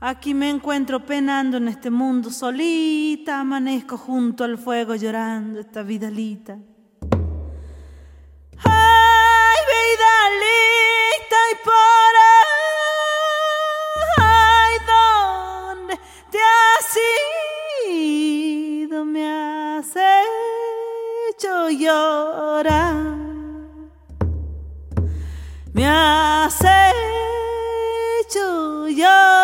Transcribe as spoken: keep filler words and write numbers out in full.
Aquí me encuentro penando en este mundo solita, amanezco junto al fuego llorando esta vidalita. Ay, vidalita, y por ahí donde te has ido me has hecho llorar, me has hecho llorar.